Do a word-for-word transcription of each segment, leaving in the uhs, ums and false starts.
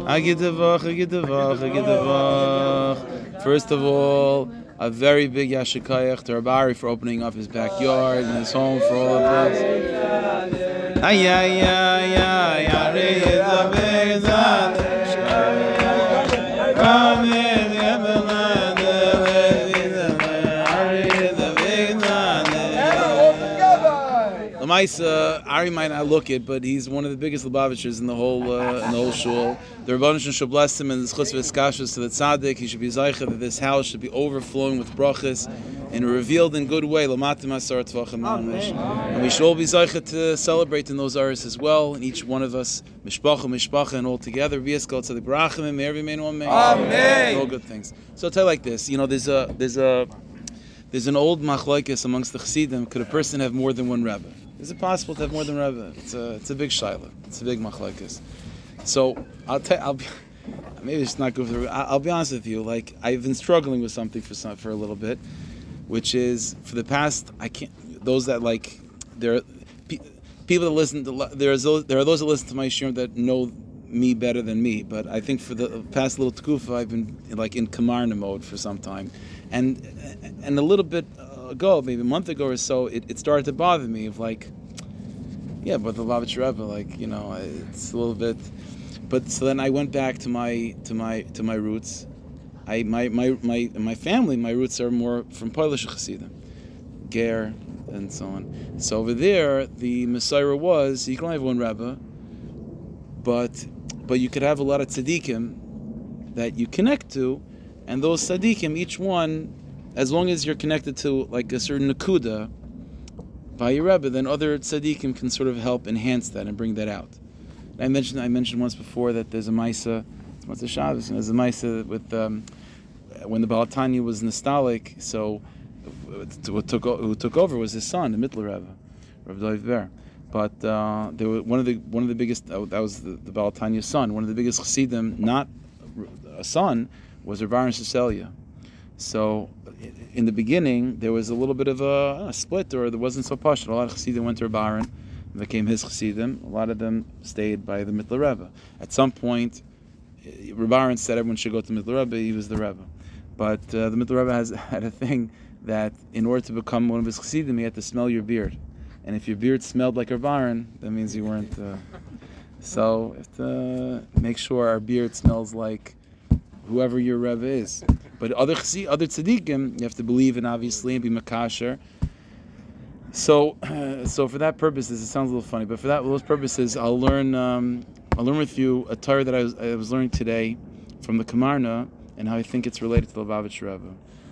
Agidavach, Agidavach, Agidavach. First of all, a very big yashikayach to Rabbi Ari for opening up his backyard and his home for all of this. Ay, ay, ay, ay, Lamaisa, Ari might not look it, but he's one of the biggest Lubavitchers in the whole uh, in the whole shul. The Rebbeinu Shalom should bless him and his chutz v'eskashus to the tzaddik. He should be zeicha that this house should be overflowing with brachas in a revealed and good way. Lamatim asar tvachim mamish. And we should all be zeicha to celebrate in those areas as well. And each one of us, mishpacha, mishpacha, and all together. V'yeskal tzaddik brachim and meir v'meinu amen. Amen. All good things. So I'll tell you like this. You know, there's a there's a there's an old machlokes amongst the chassidim. Could a person have more than one rebbe? Is it possible to have more than Rebbe? It's a it's a big shaila. It's a big machlokes. So I'll tell I'll be, maybe it's not good for the, I'll be honest with you. Like I've been struggling with something for some for a little bit, which is for the past I can't those that like there are pe, people that listen to there's those there are those that listen to my shiur that know me better than me. But I think for the past little tekufa I've been like in kamarna mode for some time, and and a little bit. ago, maybe a month ago or so, it, it started to bother me of like, yeah, but the Lubavitch Rebbe, like, you know, it's a little bit. But so then I went back to my to my to my roots. I my my my my family, my roots are more from Polish Chassidim, Ger, and so on. So over there, the Messiah was you can only have one Rebbe, but but you could have a lot of tzaddikim that you connect to, and those tzaddikim, each one. As long as you're connected to like a certain nakuda by your Rebbe, then other tzaddikim can sort of help enhance that and bring that out. And I mentioned I mentioned once before that there's a Maisa, it's Matzah Shabbos, and there's a Maisa with um, when the Baal Tanya was nostalgic. So what took who took over was his son, the Mittler Rebbe, Rabbi Doiv Ber. But uh, there were one of the one of the biggest uh, that was the, the Baal Tanya's son, one of the biggest chassidim, not a son, was Rav Aaron Siselia. So in the beginning, there was a little bit of a, a split, or there wasn't so posh. A lot of chassidim went to Rav Aaron and became his chassidim. A lot of them stayed by the Mittler Rebbe. At some point, Rav Aaron said everyone should go to Mittler Rebbe. He was the Rebbe. But uh, the Mittler Rebbe has had a thing that in order to become one of his chassidim, you had to smell your beard. And if your beard smelled like Rav Aaron, that means you weren't. Uh, so you have to make sure our beard smells like whoever your Rebbe is. But other other tzaddikim, you have to believe in, obviously, and be makasher. So, uh, so for that purposes, it sounds a little funny, but for that those purposes, I'll learn. Um, I'll learn with you a Torah that I was I was learning today from the Kamarna and how I think it's related to the Lubavitch Rebbe.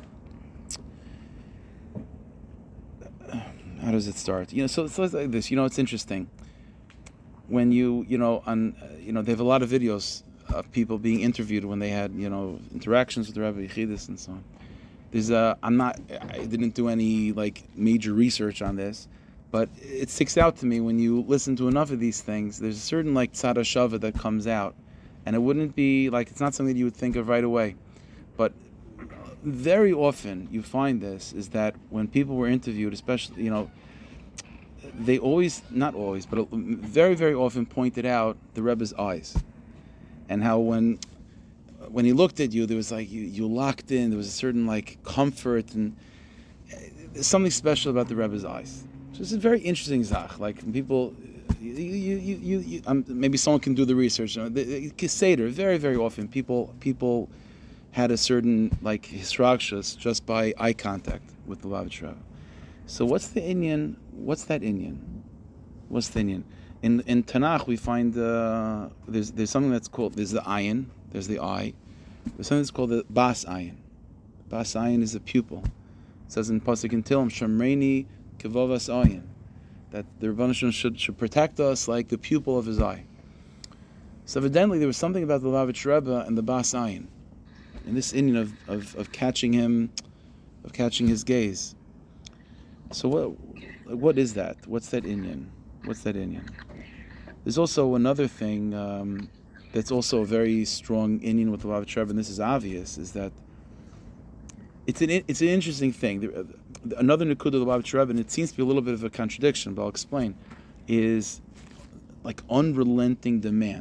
How does it start? You know, so, so it's like this. You know, it's interesting when you you know on uh, you know they have a lot of videos of people being interviewed when they had, you know, interactions with the Rebbe Yechidus and so on. There's a, I'm not, I didn't do any like major research on this, but it sticks out to me when you listen to enough of these things. There's a certain like tzad hashava that comes out, and it wouldn't be like it's not something you would think of right away, but very often you find this is that when people were interviewed, especially, you know, they always, not always, but very very often pointed out the Rebbe's eyes. And how when when he looked at you, there was like you, you locked in. There was a certain like comfort, and there's something special about the Rebbe's eyes. So it's a very interesting zach. Like people, you you you, you, you um, maybe someone can do the research. You know, the, the Seder, very very often people people had a certain like hisrakshas just by eye contact with the Lubavitch Rebbe. So what's the inyan? What's that inyan? What's the inyan? In in Tanakh we find uh, there's there's something that's called there's the ayin, there's the eye, there's something that's called the bas ayin. Bas ayin is a pupil. It says in pasuk in Tehillim, Shamreini kevavas ayin, that the Rebbeinu Shalom should should protect us like the pupil of his eye. So evidently there was something about the Lubavitch Rebbe and the bas ayin, and this inyan of, of of catching him, of catching his gaze. So what what is that? What's that inyan? What's that inyan? There's also another thing um, that's also a very strong inyan with the Lubavitch Rebbe, and this is obvious, is that it's an it's an interesting thing. There, another Nakuda of the Lubavitch Rebbe, and it seems to be a little bit of a contradiction, but I'll explain, is like unrelenting demand.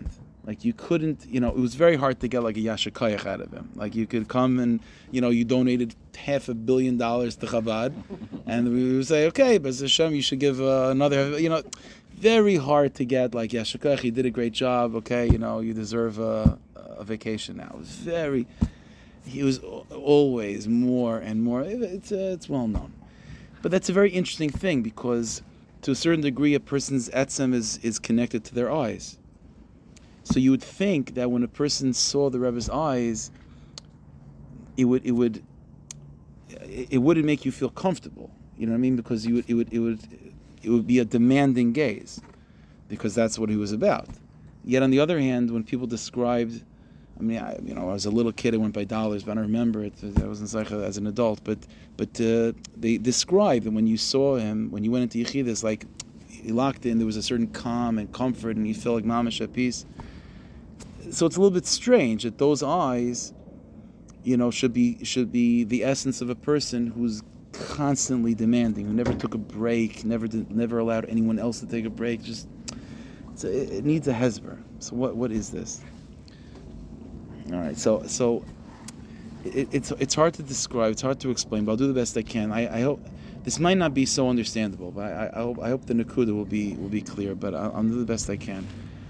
Like you couldn't, you know, it was very hard to get like a yashikayach out of him. Like you could come and, you know, you donated half a billion dollars to Chabad, and we would say, okay, but Hashem, you should give uh, another, you know, very hard to get like yashikayach. You did a great job. Okay, you know, you deserve a, a vacation now. It was very, he was always more and more. It's uh, it's well known, but that's a very interesting thing because to a certain degree, a person's etzem is is connected to their eyes. So you would think that when a person saw the Rebbe's eyes, it would it would it wouldn't make you feel comfortable. You know what I mean? Because you would it would it would it would be a demanding gaze, because that's what he was about. Yet on the other hand, when people described, I mean, I, you know, I was a little kid, I went by dollars, but I don't remember it. I wasn't Zeicha as an adult, but but uh, they described that when you saw him, when you went into Yechidus, like he locked in, there was a certain calm and comfort, and he felt like mamash at peace. So it's a little bit strange that those eyes, you know, should be should be the essence of a person who's constantly demanding, who never took a break, never did, never allowed anyone else to take a break. Just it's a, it needs a hesber. So what what is this? All right, so so it, it's it's hard to describe, it's hard to explain, but I'll do the best I can. I, I hope this might not be so understandable, but I, I hope I hope the nakuda will be will be clear. But I'll, I'll do the best I can.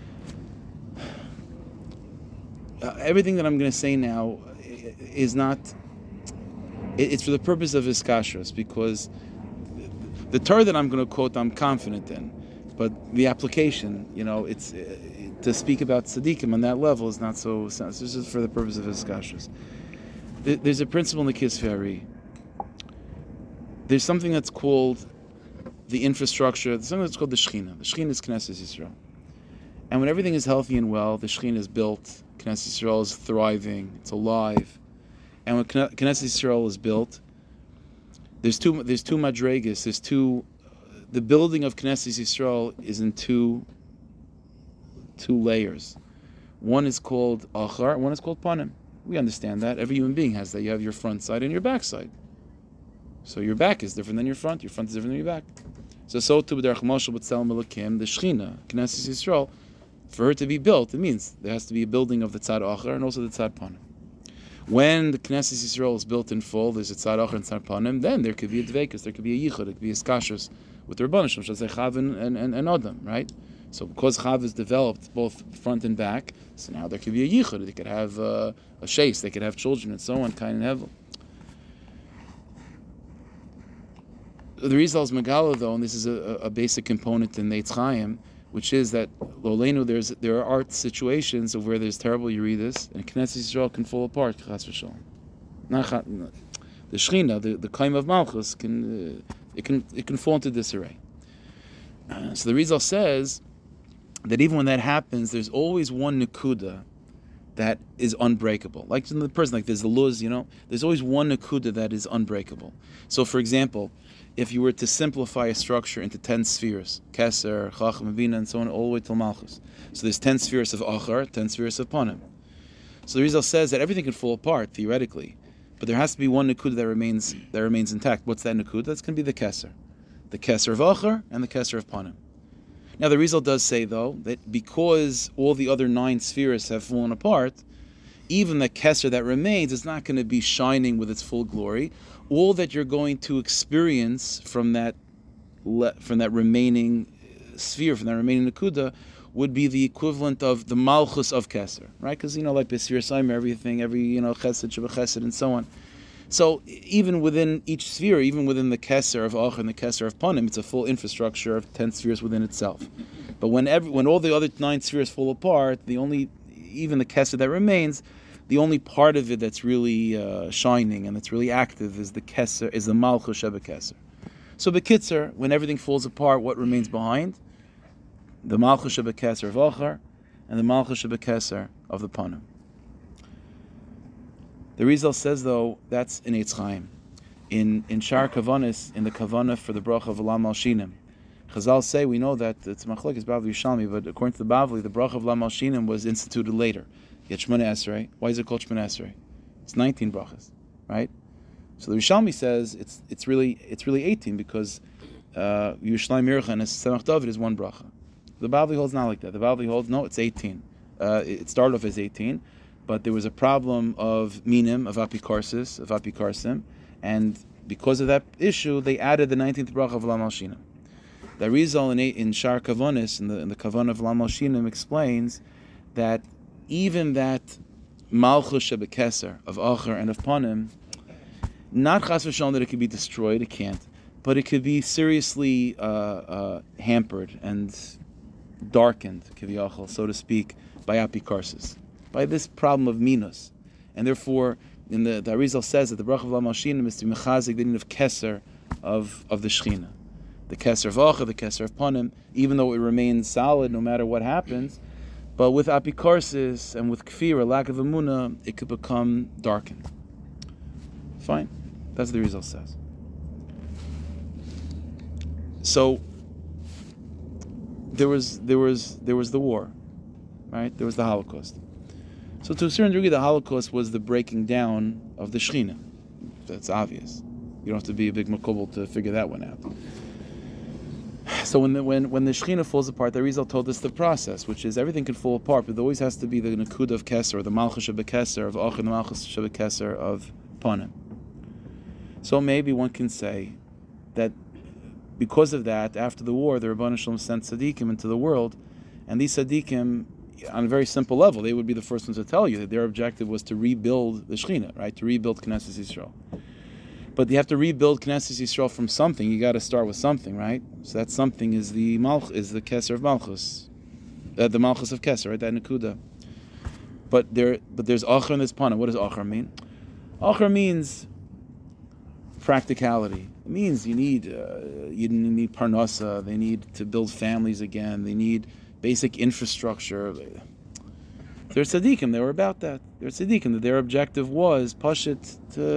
Uh, everything that I'm going to say now is not, it, it's for the purpose of iskashros, because the Torah that I'm going to quote I'm confident in, but the application, you know, it's uh, to speak about tzaddikim on that level is not so, it's not, this is for the purpose of iskashros. There, there's a principle in the Kisveri. There's something that's called the infrastructure, there's something that's called the Shechina. The Shechina is Knesset Yisrael. And when everything is healthy and well, the Shechina is built, Knesset Yisrael is thriving, it's alive. And when Knesset Yisrael is built, there's two there's two madregas, there's two, the building of Knesset Yisrael is in two two layers. One is called Achar, one is called Panim. We understand that. Every human being has that. You have your front side and your back side. So your back is different than your front, your front is different than your back. So so too b'derech Moshe b'tzelem Elokim, the Shechina, Knesset Yisrael, for her to be built, it means there has to be a building of the Tzad Achar and also the Tzad Panim. When the Knesset Yisrael is built in full, there's a Tzad Achar and Tzad Panim, then there could be a Dveikus, there could be a Yichud, there could be a Skashus with the Rebbeinu Shem, say Chav and, and, and, and Adam, right? So because Chav is developed both front and back, so now there could be a Yichud, they could have uh, a Sheis, they could have children and so on, Kain and Hevel. The Rizal's Megala, though, and this is a, a basic component in Neitz Chaim, which is that Lolenu, there's there are art situations of where there's terrible Yeridus, and Knesset Yisrael can fall apart. Chas v'shalom. The Shechina, the the Kaim of Malchus, can uh, it can it can fall into disarray. Uh, so the Rizal says that even when that happens, there's always one Nakuda that is unbreakable. Like in the person, like there's the Luz, you know, there's always one Nakuda that is unbreakable. So, for example, if you were to simplify a structure into ten spheres, Keser, Chacham, Bina, and so on, all the way till Malchus. So there's ten spheres of Achar, ten spheres of Panim. So the Rizal says that everything can fall apart, theoretically, but there has to be one Nakuda that remains that remains intact. What's that Nakuda? That's going to be the Keser. The Keser of Achar and the Keser of Panim. Now the Rizal does say, though, that because all the other nine spheres have fallen apart, even the Keser that remains is not going to be shining with its full glory. All that you're going to experience from that le- from that remaining sphere, from that remaining Nakuda, would be the equivalent of the Malchus of Keser, right? Because, you know, like Besir Saimer, everything, every, you know, Chesed, Shabbat Chesed, and so on. So even within each sphere, even within the Keser of Ach and the Keser of Panim, it's a full infrastructure of ten spheres within itself. But when every, when all the other nine spheres fall apart, the only, even the Keser that remains, the only part of it that's really uh, shining and that's really active is the Keser, is the Malchus Sheba Keser. So Bekitzer, when everything falls apart, what remains behind? The Malchus Sheba Keser of Achar and the Malchus Sheba Keser of the Panim. The Rizal says, though, that's in Eitz Chaim. In in Shar Kavanis, in the Kavanah for the bracha of Olam Malshinim, Chazal say, we know that it's Machlokes Bavli Yishalmi, but according to the Bavli, the bracha of Olam Malshinim was instituted later. Yet Shmoneh Esrei. Why is it called Shmoneh Esrei? It's nineteen brachas, right? So the Rishalmi says it's it's really it's really eighteen because uh, Yerushalayim Yerucha and Semach David is one bracha. The Bavli holds not like that. The Bavli holds no, it's eighteen. Uh, it started off as eighteen, but there was a problem of minim, of apikarsis, of apikarsim, and because of that issue, they added the nineteenth bracha of Lam Shinim. The Arizal in, in Shar Kavonis, in the, in the Kavan of Lam Shinim, explains that even that Malchus Shebekeser of Acher and of Panim, not chas v'shalom that it could be destroyed, it can't, but it could be seriously uh, uh, hampered and darkened, kiviyachol, so to speak, by apikarsis, by this problem of minus. And therefore, in the, the Arizal says that the bracha of Lam Shinim is to mechazik the din of keser of, of the Shechina. The keser of Acher, the keser of Panim, even though it remains solid no matter what happens, but with apikarsis and with kfir, lack of emunah, it could become darkened. Fine. That's what the result says. So there was there was there was the war, right? There was the Holocaust. So to a certain degree, the Holocaust was the breaking down of the Shechina. That's obvious. You don't have to be a big makobel to figure that one out. So when the, when when the Shechina falls apart, the Arizal told us the process, which is everything can fall apart, but there always has to be the Nakuda of Keser, or the Malchus Shebekeser of Acher, the Malchus Shebekeser of Panim. So maybe one can say that because of that, after the war, the Rebbeinu Shalom sent tzaddikim into the world, and these tzaddikim, on a very simple level, they would be the first ones to tell you that their objective was to rebuild the Shechina, right? To rebuild Knesset Yisrael. But you have to rebuild Knesset Yisrael from something. You got to start with something, right? So that something is the Malch, is the Keser of Malchus, uh, the Malchus of Keser, right? That Nakuda. But there, but there's Acher and there's Pana. What does Acher mean? Acher means practicality. It means you need uh, you need parnasa. They need to build families again. They need basic infrastructure. They're tzaddikim. They were about that. They're tzaddikim. Their objective was pashit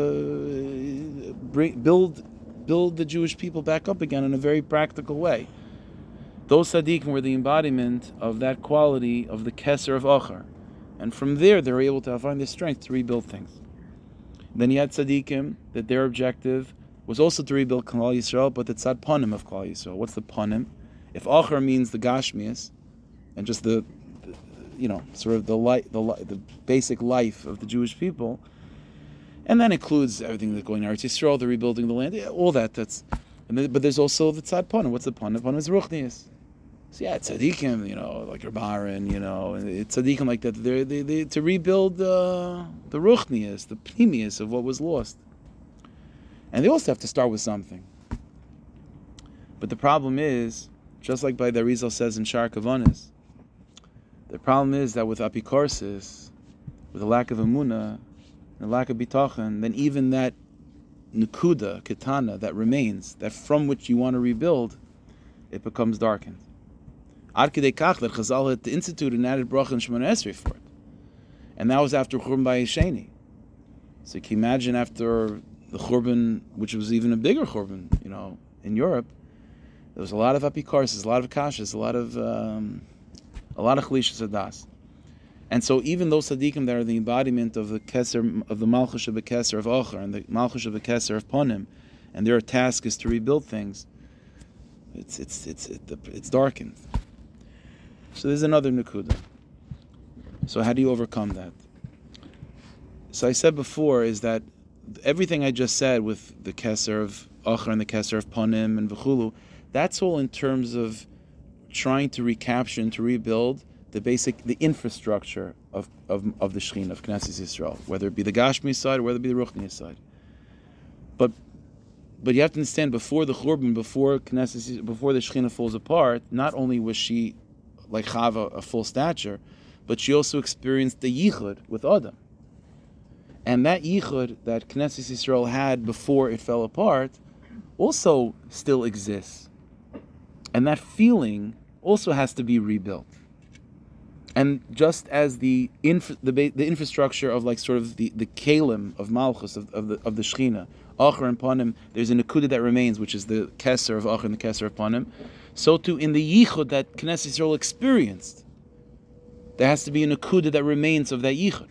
to bring, build build the Jewish people back up again in a very practical way. Those tzaddikim were the embodiment of that quality of the keser of Acher, and from there they were able to find the strength to rebuild things. Then you had tzaddikim that their objective was also to rebuild Klal Yisrael, but the tzad panim of Klal Yisrael. What's the panim? If Acher means the gashmias, and just the, the you know, sort of the light, the the basic life of the Jewish people, and that includes everything that's going on Eretz Yisrael, the rebuilding the land, yeah, all that. That's, and then, but there's also the tzad panim. What's the panim? Panim is ruchnias. So yeah, tzaddikim, you know, like Reb Aaron, you know, it's tzaddikim like that. They're, they they to rebuild uh, the ruchnias, the pnimius of what was lost. And they also have to start with something. But the problem is, just like by the Arizal says in Shar Kavonis, the problem is that with apikorsis, with a lack of emunah, and a lack of bitachon, then even that nukuda, ketana, that remains, that from which you want to rebuild, it becomes darkened. Ad kedei kach that Chazal had instituted and added bracha and Shemona Esrei for it. And that was after Churban Bayesheni. So you can imagine after the Churban, which was even a bigger Churban, you know, in Europe, there was a lot of apikarsis, a lot of kashas, a lot of um, a lot of chalishas adas. And so even those tzaddikim that are the embodiment of the keser, of the Malchus of the Keser of Acher and the Malchus of the Keser of Panim, and their task is to rebuild things, it's it's it's it's, it's darkened. So there's another nukuda. So how do you overcome that? So I said before is that everything I just said with the Keser of Acher and the Keser of Panim and V'chulu, that's all in terms of trying to recapture and to rebuild the basic, the infrastructure of, of, of the Shechina, of Knesset Yisrael, whether it be the Gashmi side or whether it be the Ruchni side. But but you have to understand, before the Churban, before Knesset, before the Shechina falls apart, not only was she like Chava, a full stature, but she also experienced the Yichud with Adam. And that Yichud that Knesset Yisrael had before it fell apart also still exists. And that feeling also has to be rebuilt. And just as the inf- the, ba- the infrastructure of like sort of the, the kalim of Malchus, of, of the of the Shechina, Acher and Panim, there's a Nakuda that remains, which is the Keser of Acher and the Keser of Panim. So too in the Yichud that Knesset Yisrael experienced, there has to be a Nakuda that remains of that Yichud.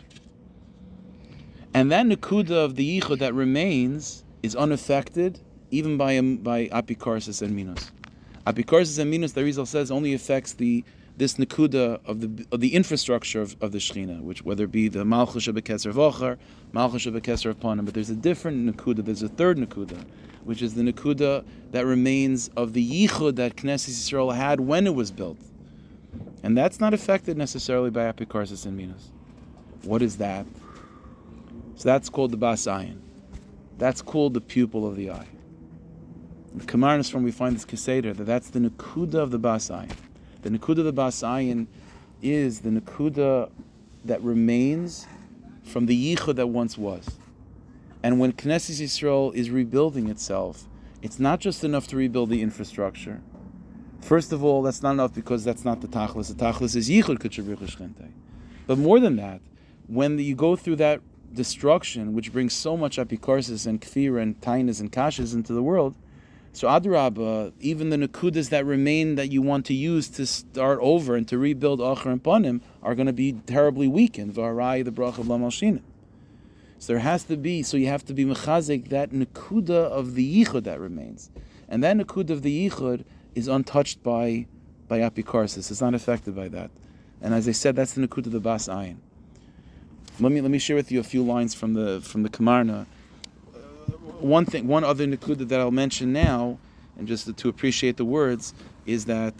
And that Nakuda of the Yichud that remains is unaffected even by um, by apikarsis and minus. Apikarsis and minus, the Arizal says, only affects the this Nakuda of the of the infrastructure of, of the Shechina, which whether it be the Malchus Bekeser of Ochar, Malchus Bekeser of Panim, but there's a different Nakuda, there's a third Nakuda, which is the Nakuda that remains of the Yichud that Knesset Yisrael had when it was built. And that's not affected necessarily by Apikarsis and Minas. What is that? So that's called the Bas Ayin. That's called the pupil of the eye. In the Kamarnas from we find this Keseder, that that's the Nakuda of the Bas Ayin. The Nakuda of the Bas Ayin is the Nakuda that remains from the Yichud that once was. And when Knesset Yisrael is rebuilding itself, it's not just enough to rebuild the infrastructure. First of all, that's not enough because that's not the Tachlis. The Tachlis is Yichud K'Shavich Shchintei. But more than that, when you go through that destruction, which brings so much apikarsis and kfir and tainas and kashas into the world, so adrabah, even the nakudas that remain that you want to use to start over and to rebuild achar and panim are going to be terribly weakened. V'harai the bracha of lamalshina. So there has to be, so you have to be mechazik that nakuda of the yichud that remains, and that nakuda of the yichud is untouched by by apikarsis. It's not affected by that. And as I said, that's the nakuda of the bas ayin. Let me let me share with you a few lines from the from the Kamarna. Uh, one thing, one other nakuda that I'll mention now, and just to, to appreciate the words, is that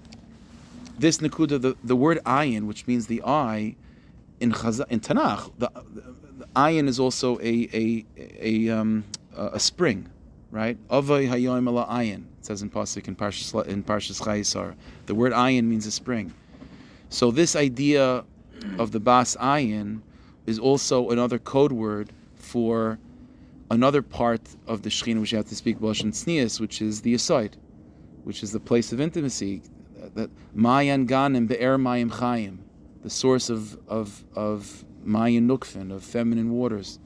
this nakuda, the, the word ayin, which means the eye, in Chazal, in Tanakh, the, the, the ayin is also a a a um, a spring, right? Avay hayom ala ayin. It says in pasuk in Parshas in Parshas Chayesar. The word ayin means a spring. So this idea of the bas ayin is also another code word for another part of the Shechina which you have to speak B'lashon Tznius, which is the Yesod, which is the place of intimacy, that Mayan Ganim Be'er Mayim Chayim, the source of of of Mayan Nukfin, of feminine waters.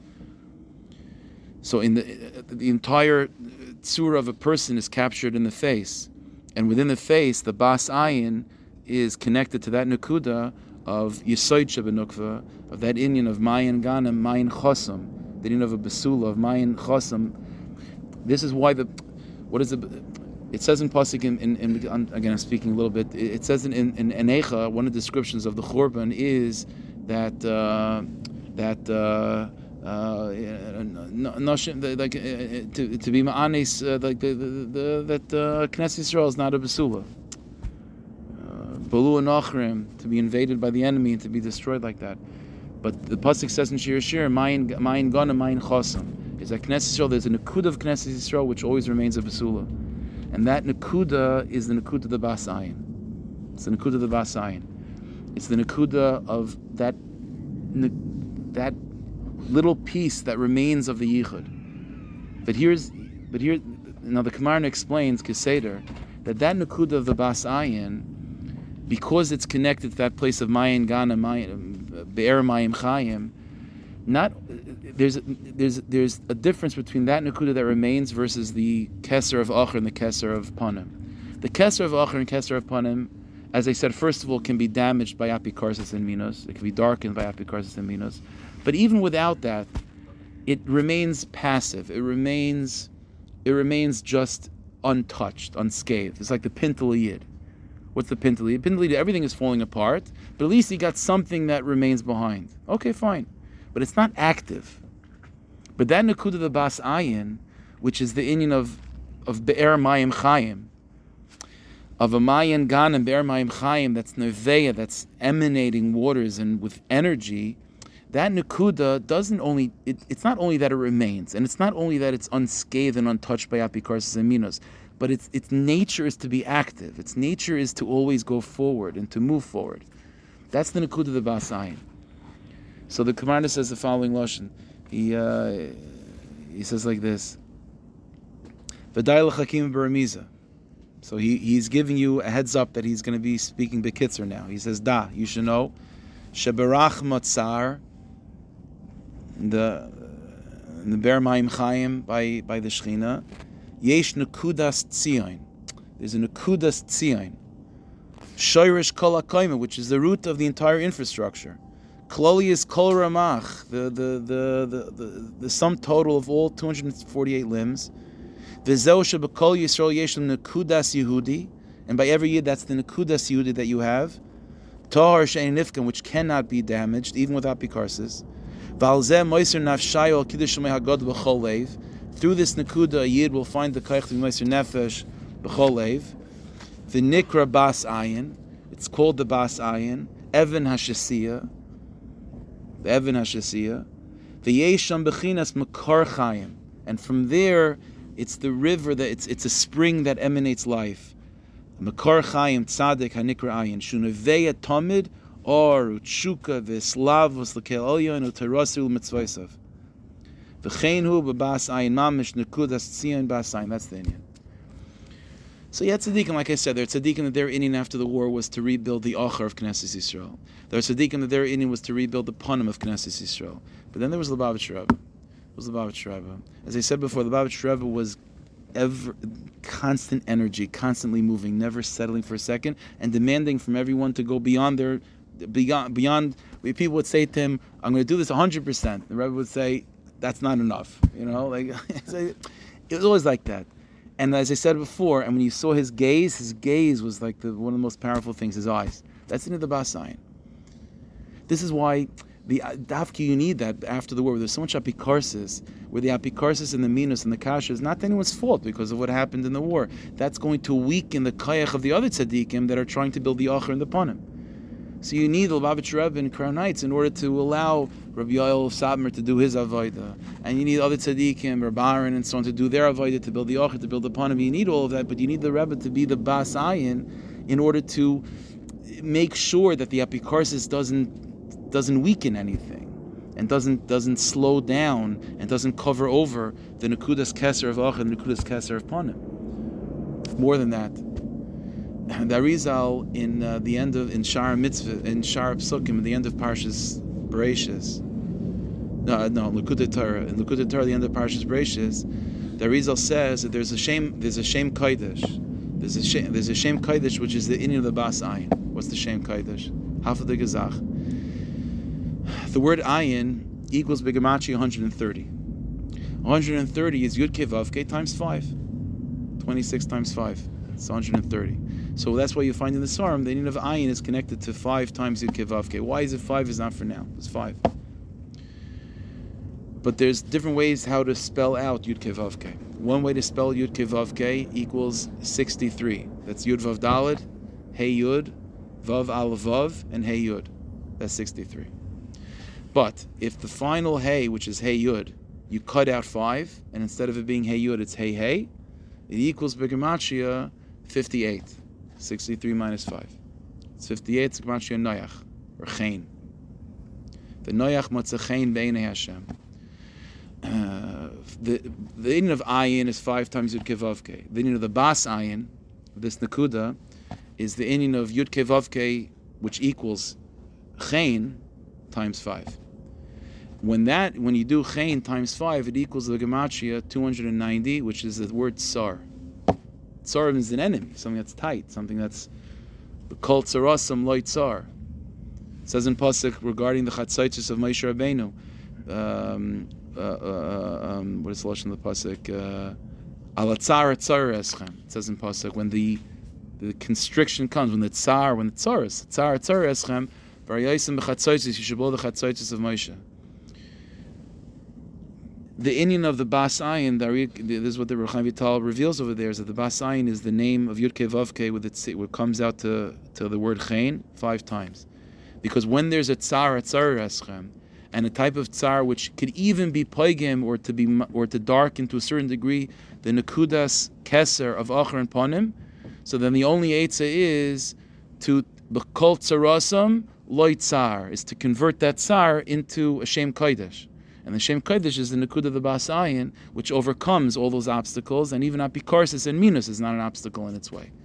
So in the the entire tzura of a person is captured in the face, and within the face, the Bas Ayin is connected to that Nakuda of Yesod Shebenukva, of that Inyan of Mayan Ganem, Mayan Chosam, the Inyan of a Basula, of Mayan Chosam. This is why the, what is it? It says in Pasuk, in, in, in, again I'm speaking a little bit, it says in, in, in Enecha, one of the descriptions of the Churban is that, uh, that, uh, uh, like, uh, to, to be Ma'anis, uh, like the, the, the, that uh, Knesset Yisrael is not a Basula. Balu and Achrim, to be invaded by the enemy and to be destroyed like that. But the pasuk says in Shir Shir, Mayin Mayin Gana Mayin Chosam, is that Knesset Yisrael, there's a Nakuda of Knesset Yisrael which always remains a Basula. And that Nakuda is the Nakuda of the Bas Ayin. It's the Nakuda of the Bas Ayin. It's the Nakuda of that that little piece that remains of the Yichud. But here's but here now the Kamarna explains, Keseder, that that Nakuda of the Bas Ayin, because it's connected to that place of Mayin Gana, Be'er Mayim Chayim, not there's there's there's a difference between that Nakuda that remains versus the Keser of Achar and the Keser of Panim. The Keser of Achar and Keser of Panim, as I said, first of all, can be damaged by apikarsis and minos. It can be darkened by apikarsis and minos. But even without that, it remains passive. It remains it remains just untouched, unscathed. It's like the Pintel Yid. What's the Pintel Yid? Pintel Yid, everything is falling apart, but at least he got something that remains behind. Okay, fine. But it's not active. But that Nakuda the Bas Ayin, which is the inyan of of Be'er Mayim Chayim, of a Mayan Gan and Be'er Mayim Chayim, that's Neveya, that's emanating waters and with energy, that Nakuda doesn't only, it, it's not only that it remains, and it's not only that it's unscathed and untouched by apikarsis and minos, but its its nature is to be active. Its nature is to always go forward and to move forward. That's the Nakuda of the Bas Ayin. So the Kamarna says the following lashon. He uh, he says like this. V'day l'chakim b'ramiza. So he he's giving you a heads up that he's going to be speaking bekitzer now. He says, Da, you should know, sheberach matzar, the the Be'er Mayim Chayim by by the Shechina. Yesh Nakudas Tzion. There's a Nakudas Tzion. Shoirish Kol HaKoyma, which is the root of the entire infrastructure. Kloli is Kol Ramach, the the, the the the the sum total of all two hundred forty-eight limbs. V'zeu shebekol Yisrael yesh Nakudas Yehudi, And by every Yid, that's the Nekudas Yudi that you have. Tahar Shein Nifkan, which cannot be damaged, even without Pikarsis. Valzeh Moiser Nafshayo Al Kiddush Shemei Hagod B'chol Leiv. Through this Nekuda, a Yid will find the Kaich to be Moiser Nefesh B'chol Leiv. The Nikra Bas Ayin. It's called the Bas Ayin. Evan Hashasiyah. The Evan Hashasiyah. The Yesham Bechinas Makar Chayim. And from there, it's the river that it's it's a spring that emanates life. Makar Chayim Tzadik Hanikra Ayin Shuneveya Tamid Or Utshuka V'Slavos L'Kel Elyon U'Terosir L'Mitzvaysav V'chein Hu B'Bas Ayin Mamish Nekudas Tzion Bas Ayin. That's the Indian. So yeah, tzaddikim, like I said, there are tzaddikim that their Indian after the war was to rebuild the Achar of Knesset Yisrael. There are tzaddikim that their Indian was to rebuild the Panim of Knesset Yisrael. But then there was the Lubavitcher Rebbe. It was the Lubavitcher Rebbe. As I said before, the Lubavitcher Rebbe was ever constant energy, constantly moving, never settling for a second, and demanding from everyone to go beyond their beyond beyond. People would say to him, "I'm going to do this one hundred percent." The Rebbe would say, "That's not enough." You know, like it was always like that. And as I said before, and when you saw his gaze, his gaze was like the, one of the most powerful things. His eyes. That's into the Bas Ayin. This is why the dafki you need that after the war. Where there's so much apikarsis, where the apikarsis and the minus and the kasha is not anyone's fault because of what happened in the war. That's going to weaken the kayach of the other tzaddikim that are trying to build the acher and the panim. So you need the Lubavitcher Rebbe in Crown Heights in order to allow Rabbi Yoel of Satmar to do his avodah, and you need other tzaddikim, Rabbi Aaron and so on to do their avodah, to build the acher, to build the panim. You need all of that, but you need the Rebbe to be the Bas Ayin in order to make sure that the apikarsis doesn't doesn't weaken anything, and doesn't doesn't slow down, and doesn't cover over the Nekudas Keser of acher and the Nekudas Keser of panim. More than that. The Arizal in uh, the end of in Shar Mitzvah in Shar Psukim at the end of Parshas Bereishis. No, no, Likutei Torah. In Likutei Torah, the end of Parshas Bereishis, the Arizal says that there's a shame. There's a shame kodesh. There's a shame. There's a shame kodesh, which is the inyan of the Bas Ayin. What's the shame kodesh? Half of the Gezach. The word Ayin equals Begamachi one hundred thirty. one hundred thirty is Yud Kei Vav Kei times five. twenty-six times five. It's one hundred thirty. So that's why you find in the Sarim, the inyan of Ayin is connected to five times Yud Kei Vav Kei. Why is it five? Is not for now. It's five. But there's different ways how to spell out Yud Kei Vav Kei. One way to spell Yud Kei Vav Kei equals sixty-three. That's Yud Vav Daled, Hey Yud, Vav Al Vav, and Hey Yud. That's sixty-three. But if the final Hey, which is Hey Yud, you cut out five, and instead of it being Hey Yud, it's Hey Hey, it equals Begematria fifty-eight. sixty-three minus five. It's fifty-eight, it's Gematria Noach, or Chain. The Noach Matzah Chain B'einei Hashem. Uh, the the inyan of Ayin is five times Yud Kei Vav Kei. The inyan of the Bas Ayin, this Nakuda, is the inyan of Yud Kei Vav Kei, which equals Chain times five. When that, when you do Chain times five, it equals the Gematria two hundred ninety, which is the word Tsar. Tsar is an enemy, something that's tight, something that's the Kol Tsarasam Lo Tsar. It says in Pasuk regarding the Chatzaitis of Moshe Rabbeinu. Um, uh, uh, um, what is the lashon of the Pasuk? Al Tsar Tsar Eschem. It says in Pasuk when the the constriction comes, when the Tsar, when the Tsar is Tsar Tsar Eschem, Varayaisim b'Chatzaitis, you should blow the Chatzaitis of Moshe. The inyan of the Bas Ayin, this is what the Ruch Chaim Vital reveals over there, is that the Bas Ayin is the name of Yud Kei Vav Kei, with it, what comes out to, to the word Chain five times. Because when there's a Tsar, a Tsar Eschem, and a type of Tsar which could even be Poigim, or to be or to darken to a certain degree the Nekudas Keser of Acher and Panim, so then the only Eitzah is to B'Kol Tsarasam Lo Tsar, is to convert that Tsar into a Shem Kodesh. And the Shem Kodesh is the Nakuda of the Bas Ayin, which overcomes all those obstacles, and even Apikarsis and Minus is not an obstacle in its way.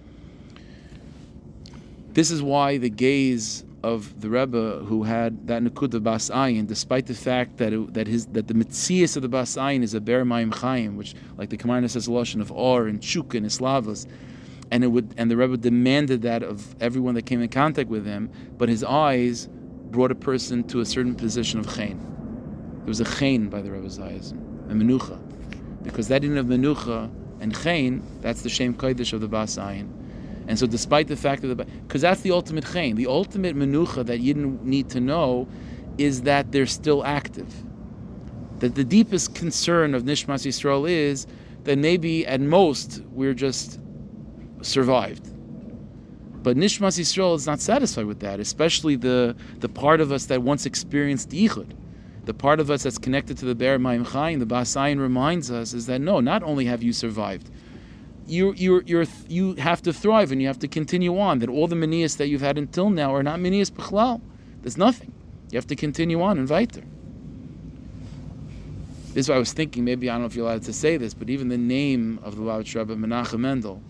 This is why the gaze of the Rebbe, who had that Nakuda Bas Ayin, despite the fact that it, that his that the Metzias of the Bas Ayin is a Ber Mayim Chaim, which, like the Kamarna says, a lashon of Or and Chuk and Islavas, and it would and the Rebbe demanded that of everyone that came in contact with him, but his eyes brought a person to a certain position of Chain. There was a Chain by the Rebbe's eyes, a Menucha. Because that in of Menucha and Chain, that's the Shem Kodesh of the Bas Ayin. And so despite the fact that, because that's the ultimate chen, the ultimate menucha that you need to know is that they're still active. That the deepest concern of Nishmas Yisrael is that maybe at most we're just survived. But Nishmas Yisrael is not satisfied with that, especially the, the part of us that once experienced Yichud. The part of us that's connected to the Be'er Mayim Chaim, the Bas Ayin reminds us, is that no, not only have you survived, you you you you have to thrive and you have to continue on. That all the manias that you've had until now are not manias b'chlal. There's nothing. You have to continue on and weiter. This is why I was thinking, maybe, I don't know if you're allowed to say this, but even the name of the Lubavitch Rebbe, Menachem Mendel,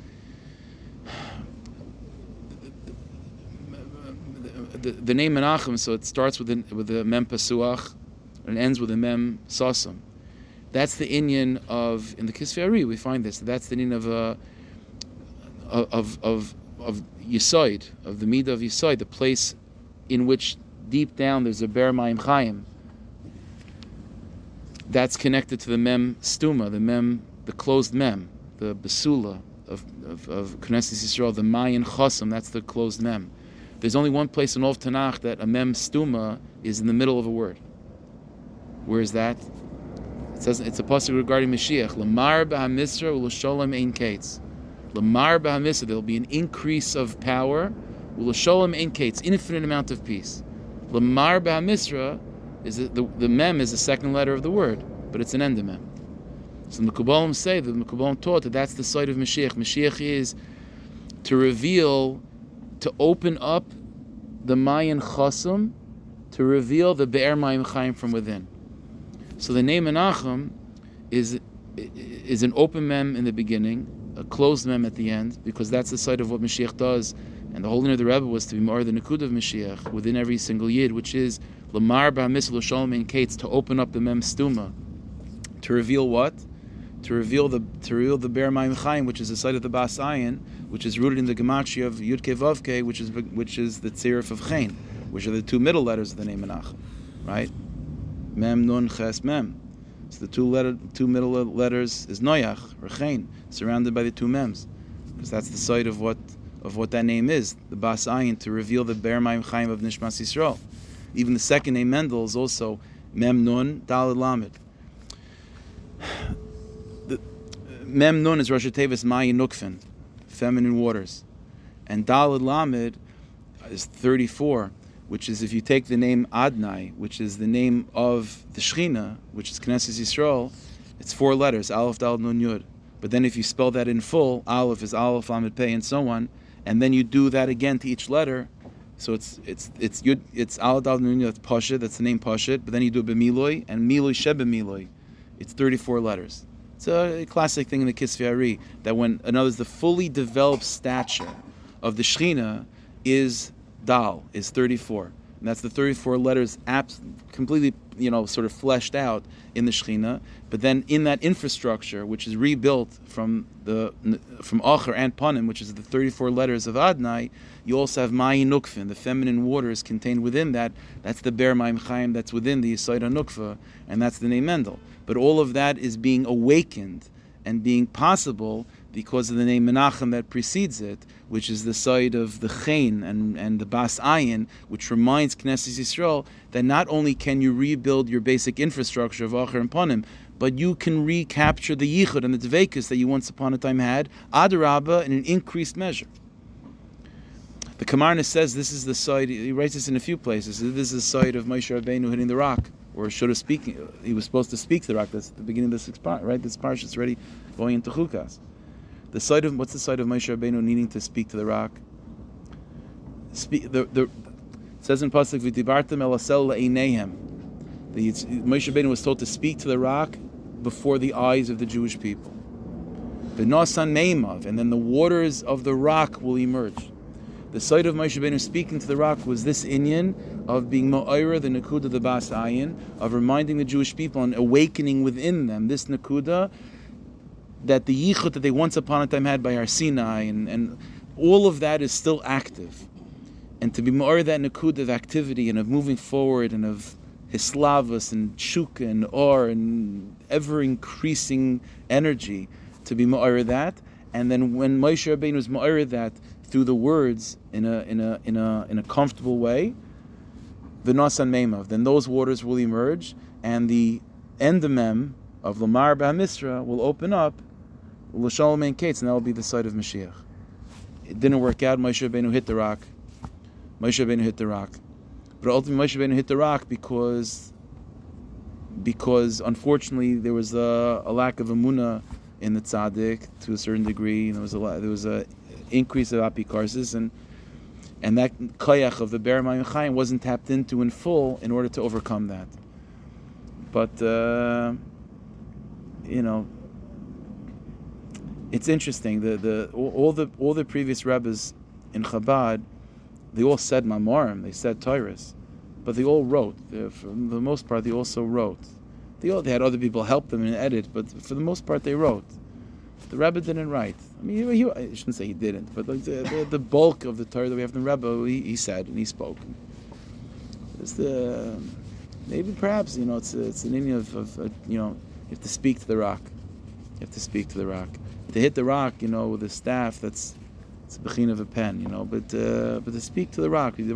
the, the name Menachem, so it starts with the, with the Mem Pasuach and ends with a Mem Sasam. That's the inyan of, in the Kisvei Ari we find this, that's the inyan of uh, of of of Yisoid, of the Midah of Yisoid, the place in which deep down there's a Be'er Mayim Chaim. That's connected to the Mem Stuma, the Mem, the closed Mem, the Basula of of, of Knesset Yisrael, the Mayin Chosam, that's the closed Mem. There's only one place in all of Tanakh that a Mem Stuma is in the middle of a word. Where is that? It says it's a pasuk regarding Mashiach. Lamar b'hamisra u'l'sholem ein kates. Lamar b'hamisra, there will be an increase of power. U'l'sholem ein kates, infinite amount of peace. Lamar b'hamisra is the, the the mem is the second letter of the word, but it's an endemem. So the Mekubalim say, the Mekubalim taught that that's the site of Mashiach. Mashiach is to reveal, to open up the Mayin Chasam, to reveal the Be'er Mayim Chaim from within. So the name Menachem is is an open mem in the beginning, a closed mem at the end, because that's the site of what Mashiach does. And the whole inner of the Rebbe was to be more the Nakud of Mashiach within every single yid, which is Lamar B'Hamisl L'Sholem Ein Kates, to open up the mem Stuma, to reveal what? To reveal the to reveal the Be'er Mayim Chaim, which is the site of the Bas Ayin, which is rooted in the Gematria of Yud Ke Vav Ke, which is which is the Tzirif of Chen, which are the two middle letters of the name Menachem, right? Mem Nun Ches Mem. So the two letter, two middle letters is Noyach or Chen, surrounded by the two mems, because that's the site of what of what that name is, the Bas Ayin, to reveal the Be'er Mayim Chaim of Nishmas Yisrael. Even the second name Mendel is also Mem Nun Daled Lamed. The Mem Nun is Rosh Tevis Mayin Nukfen, feminine waters, and Daled Lamed is thirty-four. Which is, if you take the name Adnai, which is the name of the Shechina, which is Knesset Yisrael, it's four letters, Aleph, Daled, Nun, Yud. But then if you spell that in full, Aleph is Aleph, Lamed, Pei, and so on, and then you do that again to each letter, so it's it's it's Yud, it's Aleph, Daled, Nun, Yud, that's Pashat, that's the name Pashat, but then you do B'miloi, and Miloi, Shebemiloi, it's thirty-four letters. It's a classic thing in the Kisvei Ari, that when, in other words, the fully developed stature of the Shechina is Dal, is thirty-four. And that's the thirty-four letters abs- completely, you know, sort of fleshed out in the Shechina. But then in that infrastructure, which is rebuilt from the from Acher and Panim, which is the thirty-four letters of Adnai, you also have Mayin Nukfin, the feminine waters contained within that. That's the Be'er Mayim Chaim that's within the Yisayda Nukva, and that's the name Mendel. But all of that is being awakened and being possible because of the name Menachem that precedes it, which is the side of the Chen and, and the Bas Ayin, which reminds Knesset Yisrael that not only can you rebuild your basic infrastructure of Acher and Panim, but you can recapture the Yichud and the Dveikus that you once upon a time had, Adarabba, in an increased measure. The Kamarna says this is the side, he writes this in a few places, this is the side of Moshe Rabbeinu hitting the rock, or should have speaking, he was supposed to speak to the rock. That's at the beginning of this part, right? This parsha is already going into Chukas. The side of what's the side of Moshe Rabbeinu needing to speak to the rock? Speak, the, the, it says in pasuk v'dibartem elasel la'eineihem. The Moshe Rabbeinu was told to speak to the rock before the eyes of the Jewish people. V'nasan meimav, and then the waters of the rock will emerge. The side of Moshe Rabbeinu speaking to the rock was this inyan of being ma'ira, the nakuda, the bas ayin, of reminding the Jewish people and awakening within them this nakuda, that the yichud that they once upon a time had by Har Sinai, and, and all of that is still active. And to be ma'ira that nakuda of activity and of moving forward and of hislavas and shuka and or and ever-increasing energy, to be ma'ira that. And then when Moshe Rabbeinu was ma'ira that through the words in a in a in a in a comfortable way, v'nasan meimav, then those waters will emerge, and the endemem of Lamar B'Hamisra will open up, l'shalom ein kates, and that will be the site of Mashiach. It didn't work out. Moshe Rabbeinu hit the rock. Moshe Rabbeinu hit the rock, but ultimately Moshe Rabbeinu hit the rock because because unfortunately there was a, a lack of emunah in the tzaddik to a certain degree, and there was a there was a increase of apikarsis, and and that koyach of the Be'er Mayim Chaim wasn't tapped into in full in order to overcome that. But uh, you know, it's interesting. The the all, all the all the previous rebbes in Chabad, they all said Mamorim, they said Torahs, but they all wrote. They, for the most part, they also wrote. They all they had other people help them and edit, but for the most part, they wrote. The Rebbe didn't write. I mean, he, he, I shouldn't say he didn't, but like the, the, the bulk of the Torah that we have in the Rebbe, he, he said and he spoke. It's the maybe perhaps you know it's a, it's an Indian of, of uh, you know you have to speak to the rock. You have to speak to the rock. To hit the rock, you know, with a staff, that's it's a bechin of a pen, you know. But uh, but to speak to the rock, and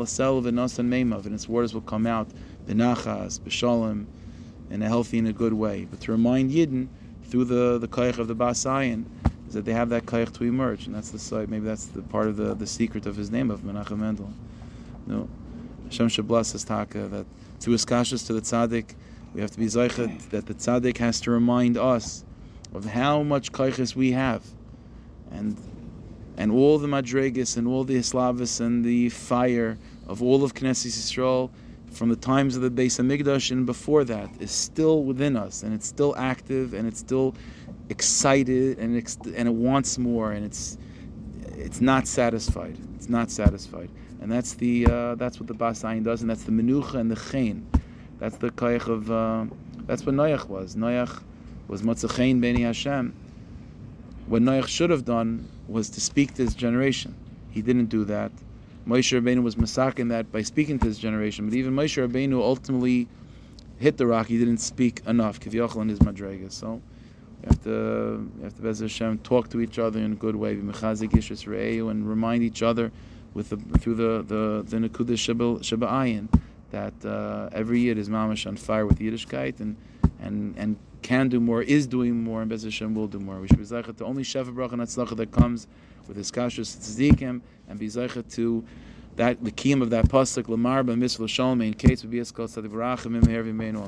its waters will come out, benachas, b'shalom, in a healthy and a good way. But to remind Yidden through the the koyach of the Bas Ayin is that they have that koyach to emerge, and that's the site. Maybe that's the part of the, the secret of his name of Menachem Mendel. You know, Hashem should bless us taka that through his kashas to the tzaddik, we have to be zeichet that the tzaddik has to remind us of how much koyches we have, and and all the madregas and all the hislavis and the fire of all of Knesset Yisrael from the times of the Beis Hamikdash and before that is still within us, and it's still active, and it's still excited, and it's, and it wants more, and it's it's not satisfied. It's not satisfied, and that's the uh, that's what the Bas Ayin does, and that's the menucha and the chen. That's the koyach of uh, that's what Noach was. Noach was Motzachein Beni Hashem. What Noach should have done was to speak to his generation. He didn't do that. Moshe Rabbeinu was masakin that by speaking to his generation, but even Moshe Rabbeinu ultimately hit the rock. He didn't speak enough, Kivyochel in his madrega. So you have to, you have to Bez Hashem, talk to each other in a good way, B'mechazik Yishus Re'eu, and remind each other with the, through the the the Nekudah Sheba Ayin that uh, every Yid is mamash on fire with Yiddishkeit, and and and can do more, is doing more, and Bez Hashem will do more. We should be zeichet to only Shefa Bracha and Hatzlacha that comes with his kashrus tzadikim, and be zeichet to that the kiyum of that pasuk Lamar B'Misra L'Shalom Ein Kates V'Bi Eskal Tzadi V'Rachim Im Meher V'Meinu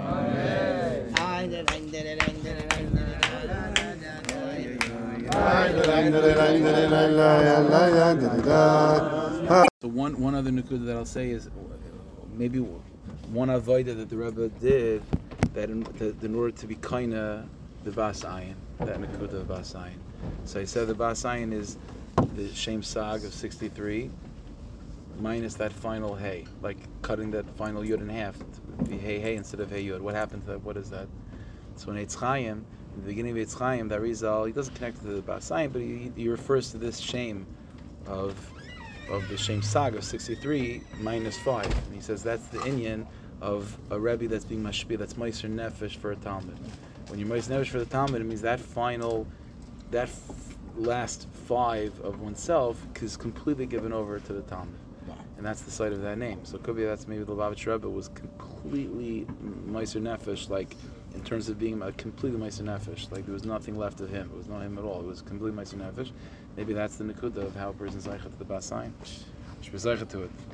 Amen. So one one other nukudah that I'll say is maybe one avodah that the Rebbe did, that in, that in order to be kaina the Bas Ayin, that nukudah of Bas Ayin. So he said the Bas Ayin is the Shem Sag of sixty-three minus that final hey, like cutting that final yud in half to be hey hey instead of hey yud. What happened to that? What is that? So in Eitz Chaim, in the beginning of Eitz Chaim, that Rizal, he doesn't connect to the Bas Ayin, but he, he refers to this shame of of the Shem Sag of sixty-three minus five, and he says that's the inyan of a Rebbe that's being mashpia, that's Meiser Nefesh for a Talmud. When you're Meiser Nefesh for the Talmud, it means that final, that f- last five of oneself is completely given over to the Talmud. And that's the site of that name. So it could be that's maybe the Lubavitch Rebbe was completely Meiser Nefesh, like in terms of being a completely Meiser Nefesh, like there was nothing left of him. It was not him at all. It was completely Meiser Nefesh. Maybe that's the Nekudah of how a person's zeichet to the Bas Ayin. Should be zeichet to it.